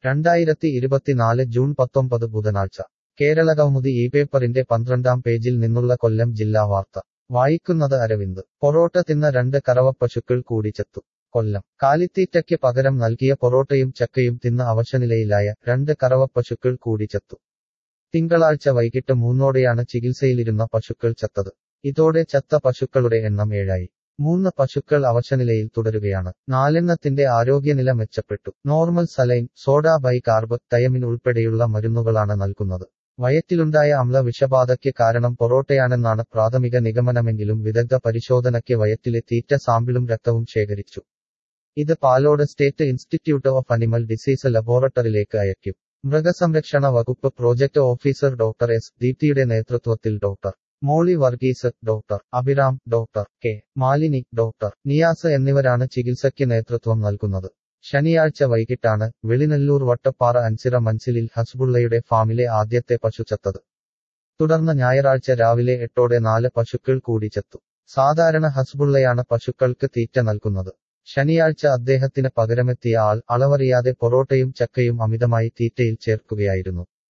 2024 June 19 ബുധനാഴ്ച കേരളകൗമുദി ഈ പേപ്പറിന്റെ 12-ാം പേജിൽ നിന്നുള്ള കൊല്ലം ജില്ലാ വാർത്ത വായിക്കുന്നത് അരവിന്ദ്. പൊറോട്ട തിന്ന 2 കറവപ്പശുക്കൾ കൂടി ചത്തു. കൊല്ലം. കാലിത്തീറ്റയ്ക്ക് പകരം നൽകിയ പൊറോട്ടയും ചക്കയും തിന്ന് അവശനിലയിലായ 2 കറവപ്പശുക്കൾ കൂടി ചത്തു. തിങ്കളാഴ്ച വൈകിട്ട് 3-ഓടെയാണ് ചികിത്സയിലിരുന്ന പശുക്കൾ ചത്തത്. ഇതോടെ ചത്ത പശുക്കളുടെ എണ്ണം 7ആയി. 3 പശുക്കൾ അവശനിലയിൽ തുടരുകയാണ്. 4-എണ്ണത്തിന്റെ ആരോഗ്യനില മെച്ചപ്പെട്ടു. Normal saline, soda bicarb, thiamine ഉൾപ്പെടെയുള്ള മരുന്നുകളാണ് നൽകുന്നത്. വയറ്റിലുണ്ടായ അമ്ല വിഷബാധയ്ക്ക് കാരണം പൊറോട്ടയാണെന്നാണ് പ്രാഥമിക നിഗമനമെങ്കിലും വിദഗ്ധ പരിശോധനയ്ക്ക് വയറ്റിലെ തീറ്റ സാമ്പിളും രക്തവും ശേഖരിച്ചു. ഇത് Palode state institute of animal disease ലബോറട്ടറിയിലേക്ക് അയക്കും. മൃഗസംരക്ഷണ വകുപ്പ് പ്രോജക്ട് ഓഫീസർ ഡോക്ടർ എസ്. ദീപ്തിയുടെ നേതൃത്വത്തിൽ doctor Molly Varghese, doctor Abhiram, doctor K. Malini, doctor Niyas എന്നിവരാണ് ചികിത്സയ്ക്ക് നേതൃത്വം നൽകുന്നത്. ശനിയാഴ്ച വൈകിട്ടാണ് വെളിനല്ലൂർ വട്ടപ്പാറ അൻസിറ മൻസിലിൽ ഹസ്ബുള്ളയുടെ ഫാമിലെ ആദ്യത്തെ പശു ചത്തത്. തുടർന്ന് ഞായറാഴ്ച രാവിലെ 8-ഓടെ 4 പശുക്കൾ കൂടി ചത്തു. സാധാരണ ഹസ്ബുള്ളയാണ് പശുക്കൾക്ക് തീറ്റ നൽകുന്നത്. ശനിയാഴ്ച അദ്ദേഹത്തിന് പകരമെത്തിയ ആൾ അളവറിയാതെ പൊറോട്ടയും ചക്കയും അമിതമായി തീറ്റയിൽ ചേർക്കുകയായിരുന്നു.